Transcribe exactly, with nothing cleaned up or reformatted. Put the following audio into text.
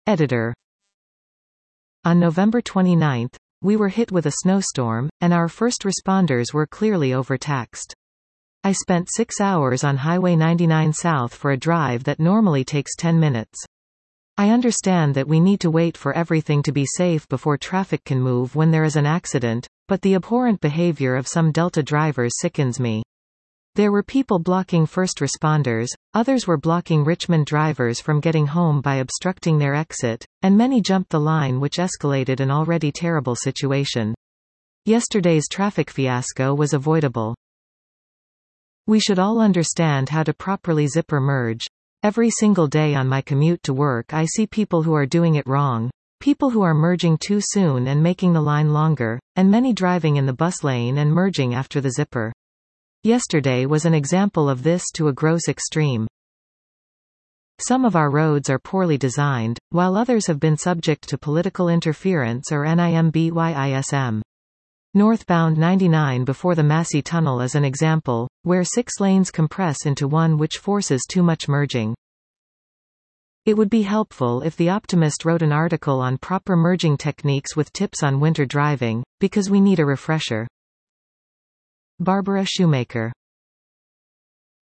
Editor. On November twenty-ninth, we were hit with a snowstorm, and our first responders were clearly overtaxed. I spent six hours on Highway ninety-nine South for a drive that normally takes ten minutes. I understand that we need to wait for everything to be safe before traffic can move when there is an accident, but the abhorrent behavior of some Delta drivers sickens me. There were people blocking first responders, others were blocking Richmond drivers from getting home by obstructing their exit, and many jumped the line, which escalated an already terrible situation. Yesterday's traffic fiasco was avoidable. We should all understand how to properly zipper merge. Every single day on my commute to work I see people who are doing it wrong, people who are merging too soon and making the line longer, and many driving in the bus lane and merging after the zipper. Yesterday was an example of this to a gross extreme. Some of our roads are poorly designed, while others have been subject to political interference or NIMBYISM. Northbound ninety-nine before the Massey Tunnel is an example, where six lanes compress into one, which forces too much merging. It would be helpful if The Optimist wrote an article on proper merging techniques with tips on winter driving, because we need a refresher. Barbara Shoemaker.